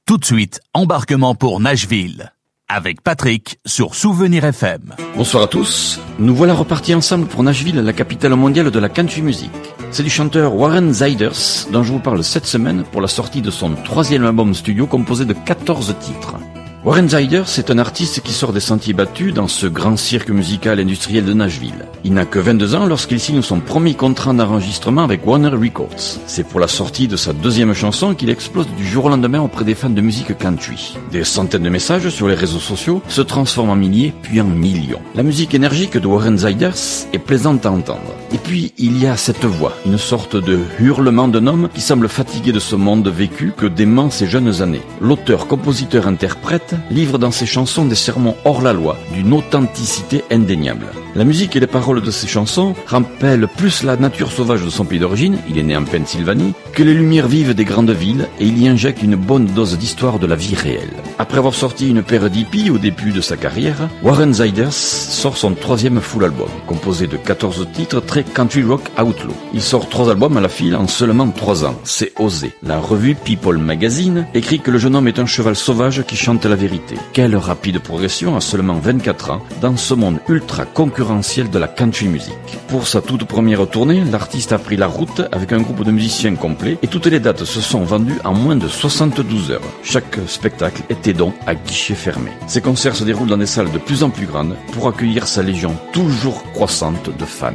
Tout de suite, embarquement pour Nashville. Avec Patrick sur Souvenir FM. Bonsoir à tous. Nous voilà repartis ensemble pour Nashville, la capitale mondiale de la country music. C'est du chanteur Warren Ziders dont je vous parle cette semaine pour la sortie de son 3e album studio composé de 14 titres. Warren Ziders est un artiste qui sort des sentiers battus dans ce grand cirque musical industriel de Nashville. Il n'a que 22 ans lorsqu'il signe son premier contrat d'enregistrement avec Warner Records. C'est pour la sortie de sa 2e chanson qu'il explose du jour au lendemain auprès des fans de musique country. Des centaines de messages sur les réseaux sociaux se transforment en milliers puis en millions. La musique énergique de Warren Ziders est plaisante à entendre. Et puis il y a cette voix, une sorte de hurlement d'un homme qui semble fatigué de ce monde vécu que dément ses jeunes années. L'auteur, compositeur, interprète livre dans ses chansons des sermons hors la loi, d'une authenticité indéniable. La musique et les paroles de ses chansons rappellent plus la nature sauvage de son pays d'origine, il est né en Pennsylvanie, que les lumières vives des grandes villes, et il y injecte une bonne dose d'histoire de la vie réelle. Après avoir sorti une paire d'hippies au début de sa carrière, Warren Ziders sort son 3e full album, composé de 14 titres très country rock outlaw. Il sort 3 albums à la file en seulement 3 ans, c'est osé. La revue People Magazine écrit que le jeune homme est un cheval sauvage qui chante la vérité. Quelle rapide progression à seulement 24 ans dans ce monde ultra concurrentiel de la country music. Pour sa toute première tournée, l'artiste a pris la route avec un groupe de musiciens complet et toutes les dates se sont vendues en moins de 72 heures. Chaque spectacle était donc à guichet fermé. Ses concerts se déroulent dans des salles de plus en plus grandes pour accueillir sa légion toujours croissante de fans.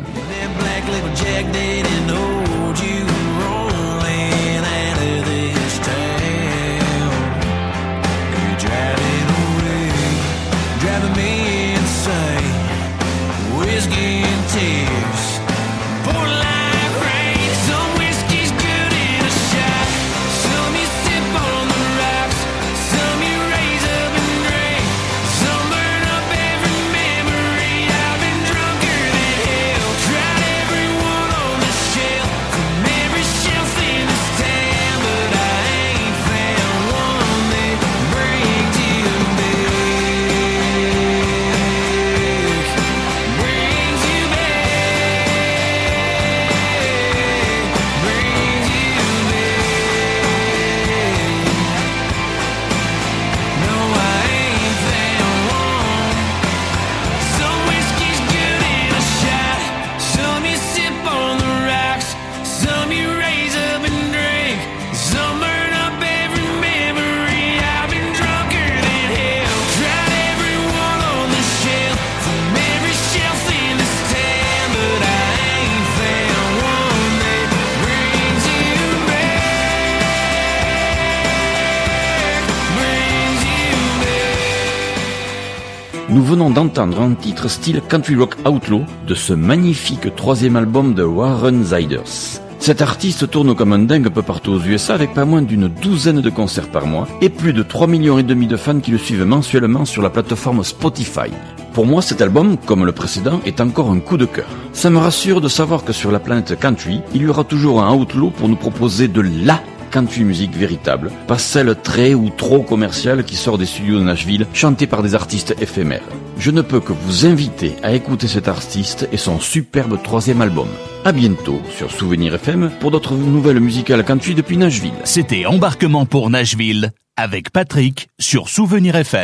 Nous venons d'entendre un titre style country rock outlaw de ce magnifique 3e album de Warren Ziders. Cet artiste tourne comme un dingue un peu partout aux USA avec pas moins d'une douzaine de concerts par mois et plus de 3,5 millions de fans qui le suivent mensuellement sur la plateforme Spotify. Pour moi, cet album, comme le précédent, est encore un coup de cœur. Ça me rassure de savoir que sur la planète country, il y aura toujours un outlaw pour nous proposer de la country music véritable, pas celle très ou trop commerciale qui sort des studios de Nashville, chantée par des artistes éphémères. Je ne peux que vous inviter à écouter cet artiste et son superbe 3e album. À bientôt sur Souvenir FM pour d'autres nouvelles musicales country depuis Nashville. C'était Embarquement pour Nashville avec Patrick sur Souvenir FM.